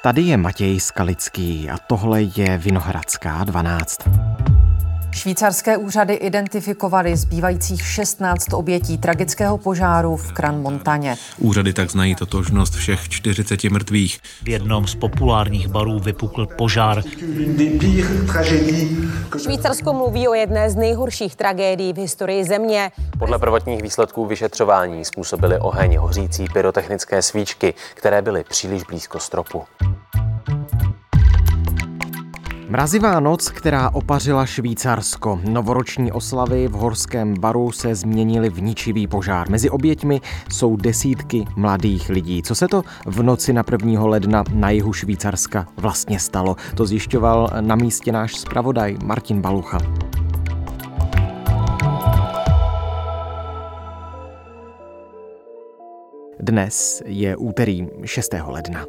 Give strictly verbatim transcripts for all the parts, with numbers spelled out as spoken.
Tady je Matěj Skalický a tohle je Vinohradská dvanáct. Švýcarské úřady identifikovaly zbývajících šestnáct obětí tragického požáru v Crans-Montaně. Úřady tak znají totožnost všech čtyřiceti mrtvých. V jednom z populárních barů vypukl požár. Švýcarsko mluví o jedné z nejhorších tragédií v historii země. Podle prvotních výsledků vyšetřování způsobily oheň hořící pyrotechnické svíčky, které byly příliš blízko stropu. Mrazivá noc, která opařila Švýcarsko. Novoroční oslavy v horském baru se změnily v ničivý požár. Mezi oběťmi jsou desítky mladých lidí. Co se to v noci na prvního ledna na jihu Švýcarska vlastně stalo? To zjišťoval na místě náš zpravodaj Martin Balucha. Dnes je úterý šestého ledna.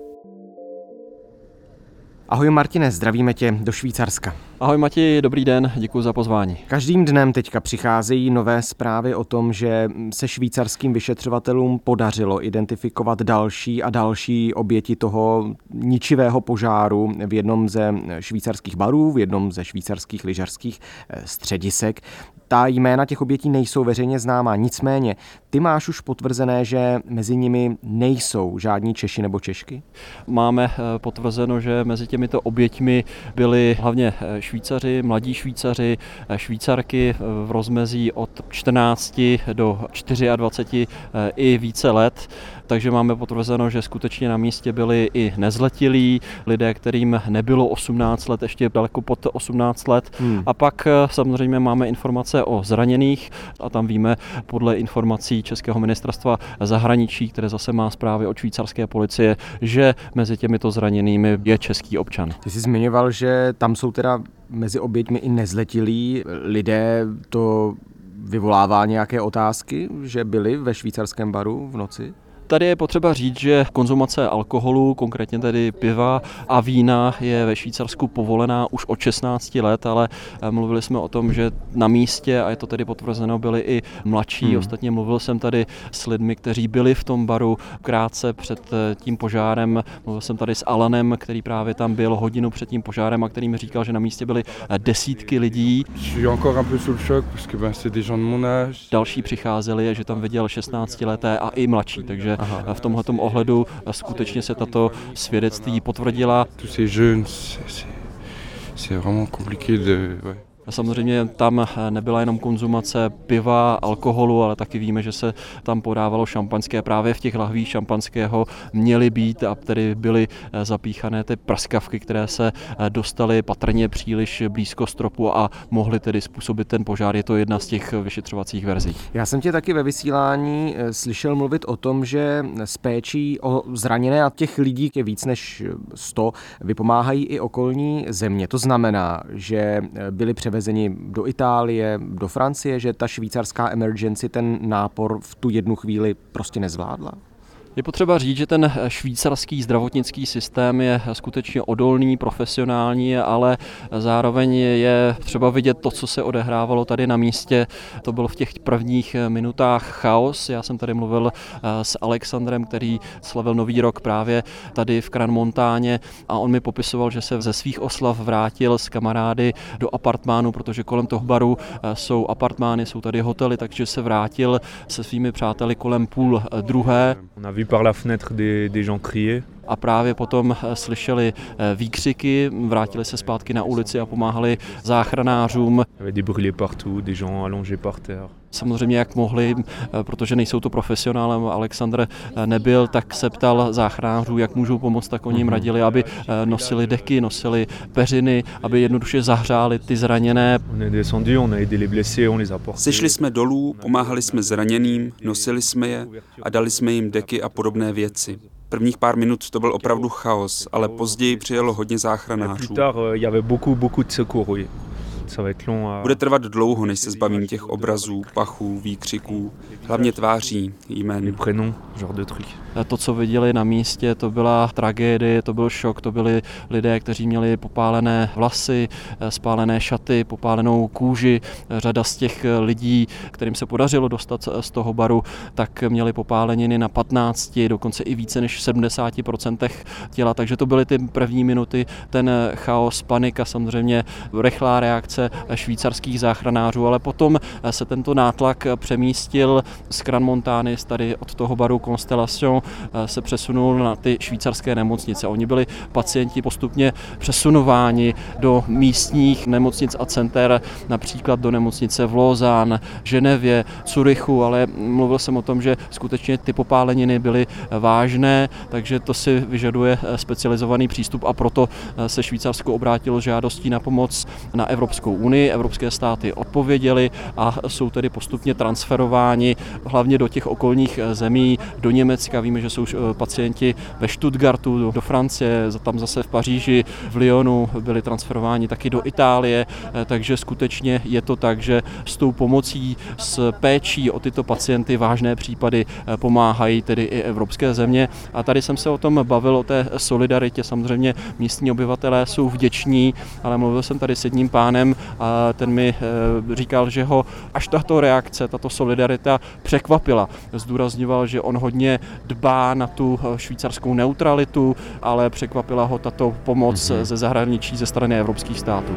Ahoj Martine, zdravíme tě do Švýcarska. Ahoj Mati, dobrý den, děkuji za pozvání. Každým dnem teďka přicházejí nové zprávy o tom, že se švýcarským vyšetřovatelům podařilo identifikovat další a další oběti toho ničivého požáru v jednom ze švýcarských barů, v jednom ze švýcarských lyžařských středisek. Ta jména těch obětí nejsou veřejně známá, nicméně ty máš už potvrzené, že mezi nimi nejsou žádní Češi nebo Češky? Máme potvrzeno, že mezi těmito oběťmi byli hlavně Švýcaři, mladí Švýcaři, Švýcarky v rozmezí od čtrnácti do dvaceti čtyři i více let. Takže máme potvrzeno, že skutečně na místě byli i nezletilí, lidé, kterým nebylo osmnáct let, ještě daleko pod osmnáct let. Hmm. A pak samozřejmě máme informace o zraněných a tam víme podle informací Českého ministerstva zahraničí, které zase má zprávy od švýcarské policie, že mezi těmito zraněnými je český občan. Ty jsi zmiňoval, že tam jsou teda mezi oběťmi i nezletilí lidé. To vyvolává nějaké otázky, že byli ve švýcarském baru v noci? Tady je potřeba říct, že konzumace alkoholu, konkrétně tedy piva a vína, je ve Švýcarsku povolená už od šestnácti let, ale mluvili jsme o tom, že na místě, a je to tedy potvrzeno, byli i mladší. Hmm. Ostatně mluvil jsem tady s lidmi, kteří byli v tom baru krátce před tím požárem. Mluvil jsem tady s Alanem, který právě tam byl hodinu před tím požárem a který mi říkal, že na místě byly desítky lidí. Další přicházeli, že tam viděl šestnáctileté a i mladší, takže Aha. v tomhletom ohledu skutečně se tato svědectví potvrdila. A samozřejmě tam nebyla jenom konzumace piva, alkoholu, ale taky víme, že se tam podávalo šampaňské. Právě v těch lahvích šampanského měly být a tedy byly zapíchané ty prskavky, které se dostaly patrně příliš blízko stropu a mohly tedy způsobit ten požár. Je to jedna z těch vyšetřovacích verzí. Já jsem tě taky ve vysílání slyšel mluvit o tom, že s péčí o zraněné a těch lidí je víc než sto, vypomáhají i okolní země. To znamená, že byli převezeni do Itálie, do Francie, že ta švýcarská emergency ten nápor v tu jednu chvíli prostě nezvládla? Je potřeba říct, že ten švýcarský zdravotnický systém je skutečně odolný, profesionální, ale zároveň je třeba vidět to, co se odehrávalo tady na místě. To bylo v těch prvních minutách chaos. Já jsem tady mluvil s Alexandrem, který slavil Nový rok právě tady v Crans-Montaně a on mi popisoval, že se ze svých oslav vrátil s kamarády do apartmánu, protože kolem toho baru jsou apartmány, jsou tady hotely, takže se vrátil se svými přáteli kolem půl druhé. Par la fenêtre des, des gens crier. A právě potom slyšeli výkřiky, vrátili se zpátky na ulici a pomáhali záchranářům. Samozřejmě jak mohli, protože nejsou to profesionálem, Alexandr nebyl, tak se ptal záchranářů, jak můžou pomoct, tak oni jim radili, aby nosili deky, nosili peřiny, aby jednoduše zahřáli ty zraněné. Sešli jsme dolů, pomáhali jsme zraněným, nosili jsme je a dali jsme jim deky a podobné věci. Prvních pár minut to byl opravdu chaos, ale později přijelo hodně záchranářů. Bude trvat dlouho, než se zbavím těch obrazů, pachů, výkřiků, hlavně tváří, jmén. to, co viděli na místě, to byla tragédie, to byl šok, to byli lidé, kteří měli popálené vlasy, spálené šaty, popálenou kůži. Řada z těch lidí, kterým se podařilo dostat z toho baru, tak měli popáleniny na patnácti, dokonce i více než sedmdesáti procentech těla, takže to byly ty první minuty, ten chaos, panika, samozřejmě rychlá reakce švýcarských záchranářů, ale potom se tento nátlak přemístil z Crans-Montany, tady od toho baru Constellation se přesunul na ty švýcarské nemocnice. Oni byli pacienti postupně přesunováni do místních nemocnic a center, například do nemocnice v Lausanne, Ženevě, Curychu, ale mluvil jsem o tom, že skutečně ty popáleniny byly vážné, takže to si vyžaduje specializovaný přístup a proto se Švýcarsko obrátilo s žádostí na pomoc na Evropskou unii. Evropské státy odpověděly a jsou tedy postupně transferováni hlavně do těch okolních zemí, do Německa. Víme, že jsou pacienti ve Stuttgartu, do Francie, tam zase v Paříži, v Lyonu byli transferováni taky do Itálie, takže skutečně je to tak, že s tou pomocí, s péčí o tyto pacienty vážné případy pomáhají tedy i evropské země. A tady jsem se o tom bavil, o té solidaritě. Samozřejmě místní obyvatelé jsou vděční, ale mluvil jsem tady s jedním pánem a ten mi říkal, že ho až tato reakce, tato solidarita překvapila. Zdůrazňoval, že on hodně dbá na tu švýcarskou neutralitu, ale překvapila ho tato pomoc mm-hmm. ze zahraničí, ze strany evropských států.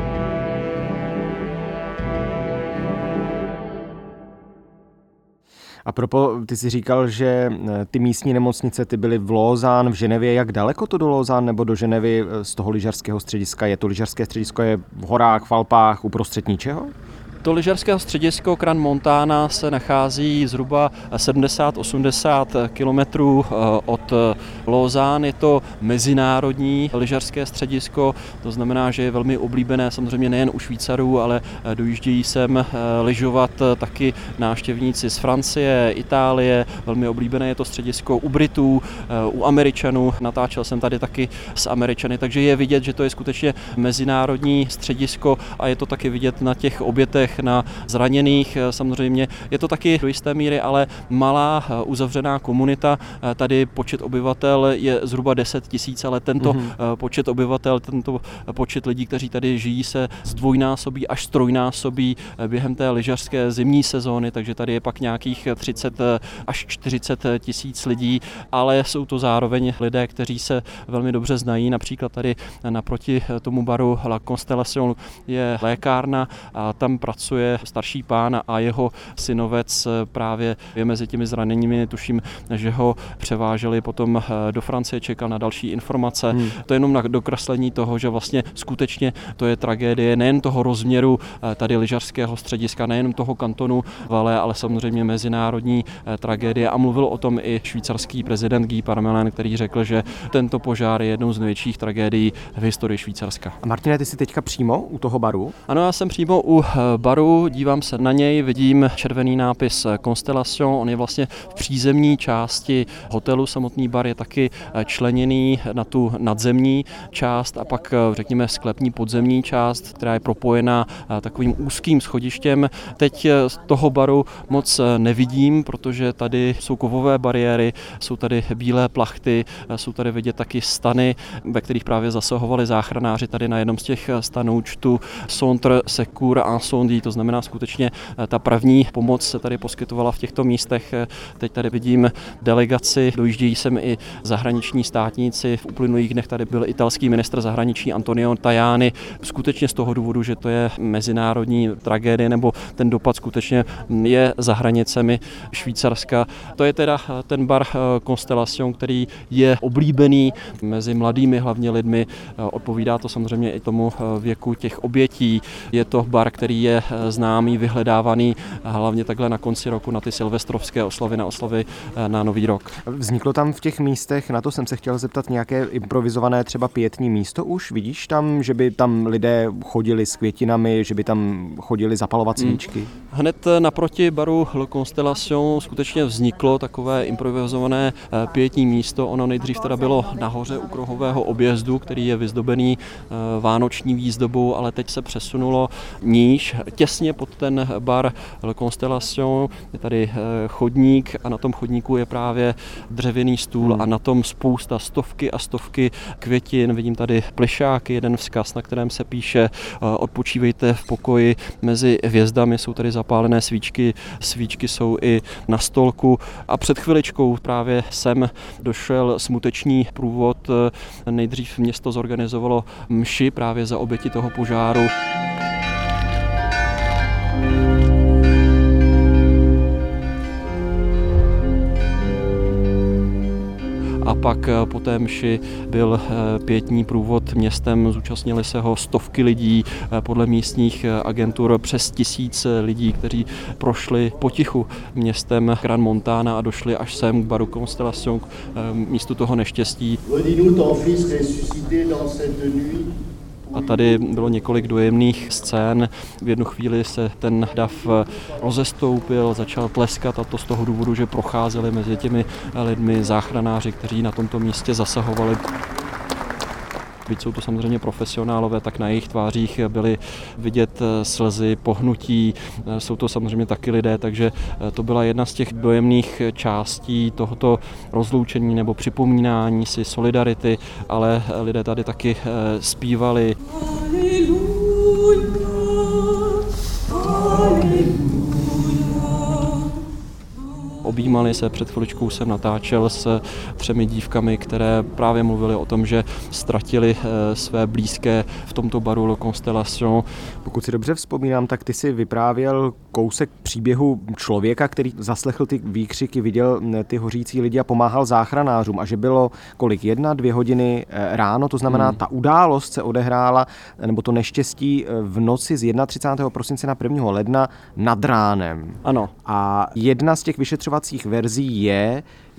A propo, ty jsi říkal, že ty místní nemocnice, ty byly v Lausanne, v Ženevě. Jak daleko to do Lausanne nebo do Ženevy z toho lyžařského střediska je? To lyžařské středisko je v horách, v Alpách, uprostřed ničeho? To lyžařské středisko Crans-Montana se nachází zhruba sedmdesát osmdesát kilometrů od Lausanne. Je to mezinárodní lyžařské středisko, to znamená, že je velmi oblíbené samozřejmě nejen u Švýcarů, ale dojíždějí sem lyžovat taky návštěvníci z Francie, Itálie. Velmi oblíbené je to středisko u Britů, u Američanů. Natáčel jsem tady taky s Američany, takže je vidět, že to je skutečně mezinárodní středisko a je to taky vidět na těch obětech, na zraněných. Samozřejmě je to taky do jisté míry, ale malá uzavřená komunita. Tady počet obyvatel je zhruba deset tisíc, ale tento mm-hmm. počet obyvatel, tento počet lidí, kteří tady žijí, se zdvojnásobí až strojnásobí během té lyžařské zimní sezóny, takže tady je pak nějakých třicet až čtyřicet tisíc lidí, ale jsou to zároveň lidé, kteří se velmi dobře znají. Například tady naproti tomu baru La Constellation je lékárna a tam pracuje starší pán a jeho synovec právě je mezi těmi zraněními. Tuším, že ho převáželi potom do Francie, čekal na další informace. Hmm. To je jenom na dokreslení toho, že vlastně skutečně to je tragédie nejen toho rozměru tady lyžařského střediska, nejen toho kantonu Valais, ale samozřejmě mezinárodní tragédie. A mluvil o tom i švýcarský prezident Guy Parmelin, který řekl, že tento požár je jednou z největších tragédií v historii Švýcarska. A Martine, ty jsi teďka přímo u toho baru? Ano, já jsem přímo u baru, dívám se na něj, vidím červený nápis Constellation, on je vlastně v přízemní části hotelu, samotný bar je taky členěný na tu nadzemní část a pak řekněme sklepní podzemní část, která je propojená takovým úzkým schodištěm. Teď z toho baru moc nevidím, protože tady jsou kovové bariéry, jsou tady bílé plachty, jsou tady vidět taky stany, ve kterých právě zasahovali záchranáři. Tady na jednom z těch stanů čtu Centre Secours Incendie, to znamená skutečně ta první pomoc se tady poskytovala v těchto místech. Teď tady vidím delegaci, dojíždějí sem i zahraniční státníci. V uplynulých dnech tady byl italský ministr zahraničí Antonio Tajani. Skutečně z toho důvodu, že to je mezinárodní tragédie, nebo ten dopad skutečně je za hranicemi Švýcarska. To je teda ten bar Constellation, který je oblíbený mezi mladými hlavně lidmi. Odpovídá to samozřejmě i tomu věku těch obětí. Je to bar, který je známý, vyhledávaný, hlavně takhle na konci roku na ty silvestrovské oslavy, na oslavy na Nový rok. Vzniklo tam v těch místech, na to jsem se chtěl zeptat, nějaké improvizované třeba pietní místo už? Vidíš tam, že by tam lidé chodili s květinami, že by tam chodili zapalovat svíčky? Hmm. Hned naproti baru Le Constellation skutečně vzniklo takové improvizované pietní místo. Ono nejdřív teda bylo nahoře u kruhového objezdu, který je vyzdobený vánoční výzdobou, ale teď se přesunulo níž těsně pod ten bar Le Constellation. Je tady chodník a na tom chodníku je právě dřevěný stůl hmm. a na tom spousta stovky a stovky květin. Vidím tady plišáky, jeden vzkaz, na kterém se píše odpočívejte v pokoji mezi hvězdami. Jsou tady zapálené svíčky, svíčky jsou i na stolku a před chviličkou právě sem došel smuteční průvod. Nejdřív město zorganizovalo mši právě za oběti toho požáru. A pak po té mši byl pětní průvod městem, zúčastnili se ho stovky lidí, podle místních agentur přes tisíc lidí, kteří prošli potichu městem Crans-Montana a došli až sem k baru Constellation, k místu toho neštěstí. A tady bylo několik dojemných scén. V jednu chvíli se ten dav rozestoupil, začal tleskat, a to z toho důvodu, že procházeli mezi těmi lidmi záchranáři, kteří na tomto místě zasahovali. Byť jsou to samozřejmě profesionálové, tak na jejich tvářích byly vidět slzy, pohnutí. Jsou to samozřejmě taky lidé, takže to byla jedna z těch dojemných částí tohoto rozloučení nebo připomínání si solidarity, ale lidé tady taky zpívali. Objímali se, před chviličkou jsem natáčel s třemi dívkami, které právě mluvily o tom, že ztratili své blízké v tomto baru Le Constellation. Pokud si dobře vzpomínám, tak ty si vyprávěl kousek příběhu člověka, který zaslechl ty výkřiky, viděl ty hořící lidi a pomáhal záchranářům, a že bylo kolik, jedna, dvě hodiny ráno, to znamená, hmm. ta událost se odehrála, nebo to neštěstí v noci z třicátého prvního prosince na prvního ledna nad ránem. Ano. A jedna z těch vyšetřovacích verzí je,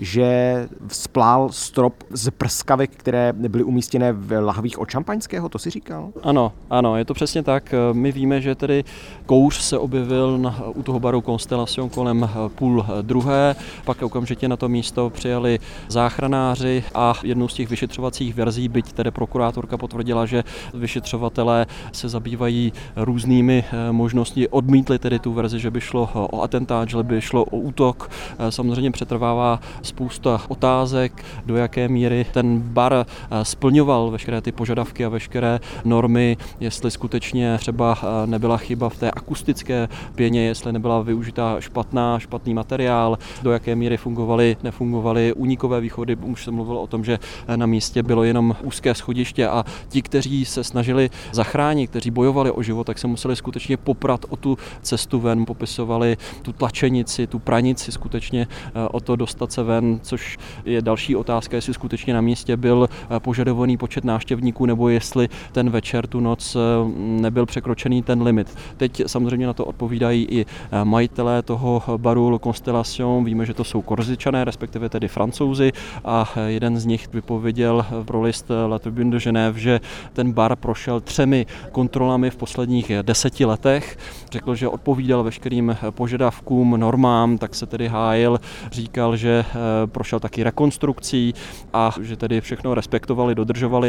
že vzplál strop z prskavek, které byly umístěné v lahvích od šampaňského, to si říkal? Ano, ano, je to přesně tak. My víme, že tedy kouř se objevil na, u toho baru Constellation kolem půl druhé, pak okamžitě na to místo přijeli záchranáři a jednou z těch vyšetřovacích verzí, byť tedy prokurátorka potvrdila, že vyšetřovatelé se zabývají různými možnostmi, odmítli tedy tu verzi, že by šlo o atentát, že by šlo o útok. Samozřejmě přetrvává spousta otázek, do jaké míry ten bar splňoval veškeré ty požadavky a veškeré normy, jestli skutečně třeba nebyla chyba v té akustické pěně, jestli nebyla využitá špatná, špatný materiál, do jaké míry fungovaly, nefungovaly únikové východy. Už jsem mluvil o tom, že na místě bylo jenom úzké schodiště a ti, kteří se snažili zachránit, kteří bojovali o život, tak se museli skutečně poprat o tu cestu ven, popisovali tu tlačenici, tu pranici, skutečně o to dostat se ven, což je další otázka, jestli skutečně na místě byl požadovaný počet návštěvníků, nebo jestli ten večer, tu noc nebyl překročený ten limit. Teď samozřejmě na to odpovídají i majitelé toho baru Le Constellation. Víme, že to jsou Korzičané, respektive tedy Francouzi, a jeden z nich vypověděl pro list La Tribune de Genève, že ten bar prošel třemi kontrolami v posledních deseti letech. Řekl, že odpovídal veškerým požadavkům, normám, tak se tedy hájil, říkal, že prošel taky rekonstrukcí a že tedy všechno respektovali, dodržovali.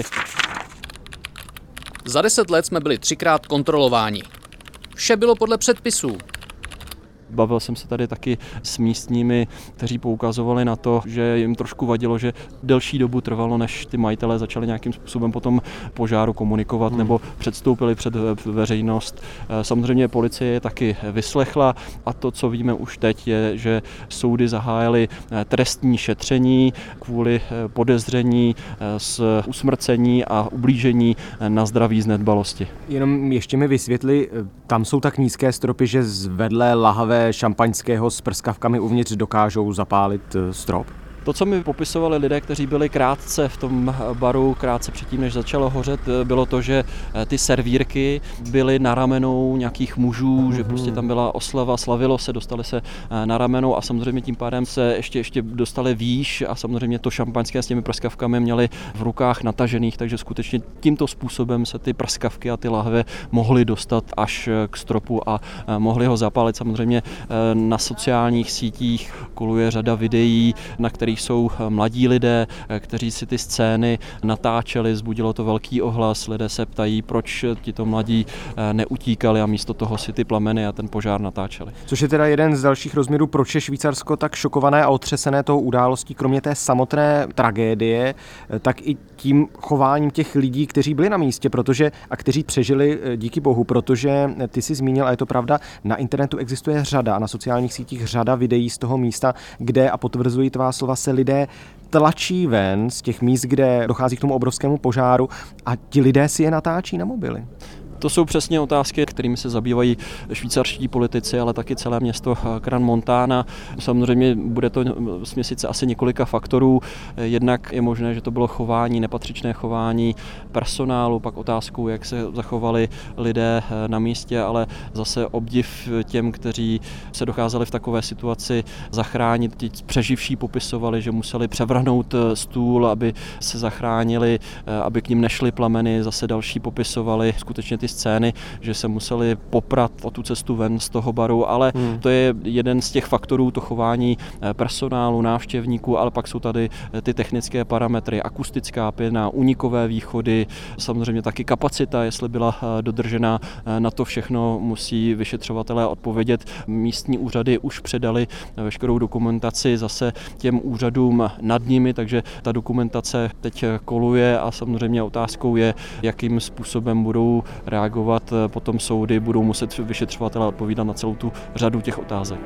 Za deset let jsme byli třikrát kontrolováni. Vše bylo podle předpisů. Bavil jsem se tady taky s místními, kteří poukazovali na to, že jim trošku vadilo, že delší dobu trvalo, než ty majitelé začali nějakým způsobem potom požáru komunikovat hmm. nebo předstoupili před veřejnost. Samozřejmě policie je taky vyslechla a to, co víme už teď, je, že soudy zahájily trestní šetření kvůli podezření z usmrcení a ublížení na zdraví z nedbalosti. Jenom ještě mi vysvětli, tam jsou tak nízké stropy, že zvedlé lahve šampaňského s prskavkami uvnitř dokážou zapálit strop? To, co mi popisovali lidé, kteří byli krátce v tom baru, krátce předtím, než začalo hořet, bylo to, že ty servírky byly na ramenou nějakých mužů, že prostě tam byla oslava, slavilo se, dostali se na ramenou a samozřejmě tím pádem se ještě, ještě dostali výš a samozřejmě to šampaňské s těmi prskavkami měli v rukách natažených, takže skutečně tímto způsobem se ty prskavky a ty lahve mohly dostat až k stropu a mohly ho zapálit. Samozřejmě na sociálních sítích koluje řada videí, na kterých jsou mladí lidé, kteří si ty scény natáčeli, vzbudilo to velký ohlas, lidé se ptají, proč tito mladí neutíkali a místo toho si ty plameny a ten požár natáčeli. Což je teda jeden z dalších rozměrů, proč je Švýcarsko tak šokované a otřesené tou událostí, kromě té samotné tragédie, tak i tím chováním těch lidí, kteří byli na místě, protože a kteří přežili díky bohu, protože ty jsi zmínil, a je to pravda, na internetu existuje řada, na sociálních sítích řada videí z toho místa, kde, a potvrzují tvá slova, se lidé tlačí ven z těch míst, kde dochází k tomu obrovskému požáru a ti lidé si je natáčí na mobily. To jsou přesně otázky, kterými se zabývají švýcarští politici, ale taky celé město Crans-Montana. Samozřejmě bude to směsice asi několika faktorů. Jednak je možné, že to bylo chování, nepatřičné chování personálu, pak otázkou, jak se zachovali lidé na místě, ale zase obdiv těm, kteří se dokázali v takové situaci zachránit. Ti přeživší popisovali, že museli převrhnout stůl, aby se zachránili, aby k nim nešly plameny. Zase další popisovali skutečně ty scény, že se museli poprat o tu cestu ven z toho baru, ale hmm. to je jeden z těch faktorů, to chování personálu, návštěvníků, ale pak jsou tady ty technické parametry, akustická pěna, únikové východy, samozřejmě taky kapacita, jestli byla dodržena. Na to všechno musí vyšetřovatelé odpovědět. Místní úřady už předali veškerou dokumentaci zase těm úřadům nad nimi, takže ta dokumentace teď koluje a samozřejmě otázkou je, jakým způsobem budou reagovat potom soudy, budou muset vyšetřovatelé odpovídat na celou tu řadu těch otázek.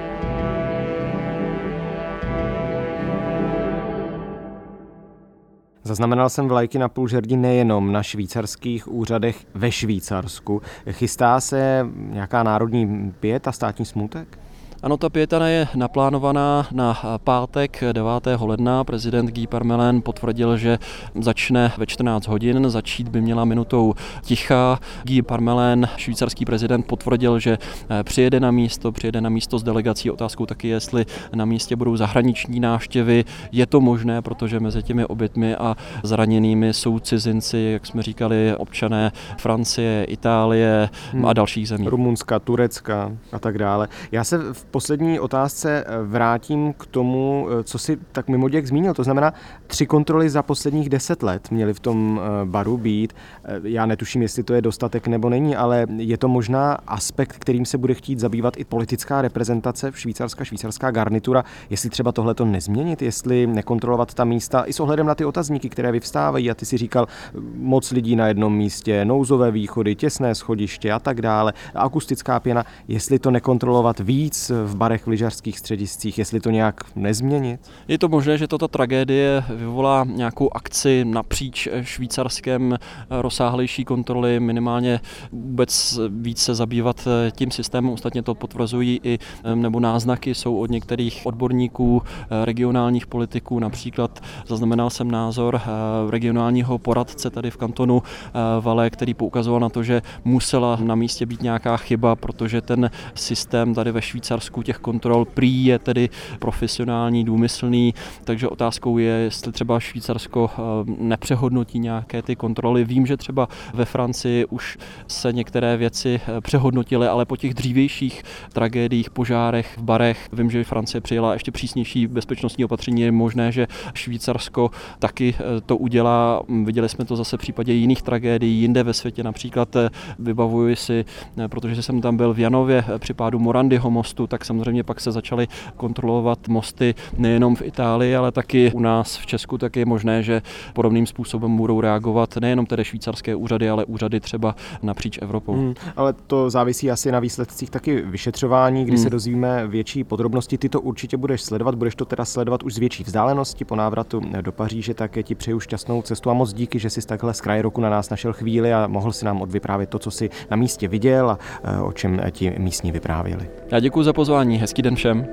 Zaznamenal jsem vlajky na půl žerdi nejenom na švýcarských úřadech ve Švýcarsku. Chystá se nějaká národní pieta, státní smutek? Ano, ta pietana je naplánovaná na pátek devátého ledna. Prezident Guy Parmelin potvrdil, že začne ve čtrnáct hodin, začít by měla minutou ticha. Guy Parmelin, švýcarský prezident, potvrdil, že přijede na místo, přijede na místo s delegací. Otázkou taky, jestli na místě budou zahraniční návštěvy. Je to možné, protože mezi těmi obětmi a zraněnými jsou cizinci, jak jsme říkali, občané Francie, Itálie hmm. a dalších zemí. Rumunska, Turecka a tak dále. Já se v poslední otázce vrátím k tomu, co si tak mimoděk zmínil. To znamená, tři kontroly za posledních deset let měly v tom baru být. Já netuším, jestli to je dostatek nebo není, ale je to možná aspekt, kterým se bude chtít zabývat i politická reprezentace v Švýcarska, švýcarská garnitura, jestli třeba tohleto nezměnit, jestli nekontrolovat ta místa i s ohledem na ty otazníky, které vyvstávají. A ty si říkal, moc lidí na jednom místě, nouzové východy, těsné schodiště a tak dále, akustická pěna, jestli to nekontrolovat víc v barech, v lyžařských střediscích, jestli to nějak nezměnit? Je to možné, že tato tragédie vyvolá nějakou akci napříč Švýcarskem, rozsáhlejší kontroly, minimálně vůbec víc se zabývat tím systémem. Ostatně to potvrzují i nebo náznaky jsou od některých odborníků, regionálních politiků. Například zaznamenal jsem názor regionálního poradce tady v kantonu Valais, který poukazoval na to, že musela na místě být nějaká chyba, protože ten systém tady ve Švýcarsku těch kontrol prý je tedy profesionální, důmyslný, takže otázkou je, jestli třeba Švýcarsko nepřehodnotí nějaké ty kontroly. Vím, že třeba ve Francii už se některé věci přehodnotily, ale po těch dřívějších tragédiích, požárech v barech, vím, že Francie přijela ještě přísnější bezpečnostní opatření, je možné, že Švýcarsko taky to udělá. Viděli jsme to zase v případě jiných tragédií, jinde ve světě, například vybavuji si, protože jsem tam byl v Janově při pádu Morandyho mostu, tak samozřejmě pak se začaly kontrolovat mosty nejenom v Itálii, ale taky u nás v Česku, tak je možné, že podobným způsobem budou reagovat nejenom tedy švýcarské úřady, ale úřady třeba napříč Evropou. Hmm, ale to závisí asi na výsledcích taky vyšetřování, kdy hmm. se dozvíme větší podrobnosti. Ty to určitě budeš sledovat, budeš to teda sledovat už z větší vzdálenosti po návratu do Paříže, tak ti přeju šťastnou cestu a moc díky, že jsi takhle z kraje roku na nás našel chvíli a mohl si nám odvyprávět to, co jsi na místě viděl a o čem ti místní vyprávěli. Já děkuji za pozvání, hezký den všem.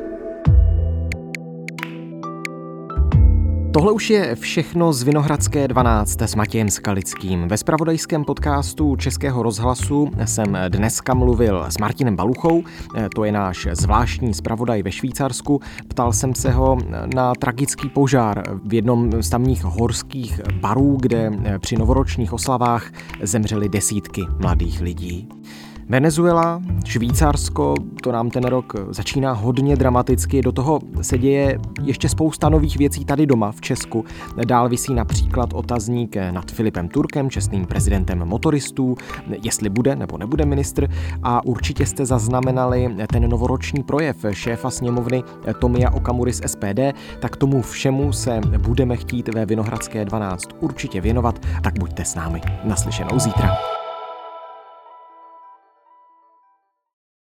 Tohle už je všechno z Vinohradské dvanáct s Matějem Skalickým. Ve zpravodajském podcastu Českého rozhlasu jsem dneska mluvil s Martinem Baluchou, to je náš zvláštní zpravodaj ve Švýcarsku. Ptal jsem se ho na tragický požár v jednom z tamních horských barů, kde při novoročních oslavách zemřely desítky mladých lidí. Venezuela, Švýcarsko, to nám ten rok začíná hodně dramaticky, do toho se děje ještě spousta nových věcí tady doma v Česku. Dál visí například otazník nad Filipem Turkem, čestným prezidentem motoristů, jestli bude nebo nebude ministr, a určitě jste zaznamenali ten novoroční projev šéfa sněmovny Tomia Okamury z S P D, tak tomu všemu se budeme chtít ve Vinohradské dvanáct určitě věnovat, tak buďte s námi. Naslyšenou zítra.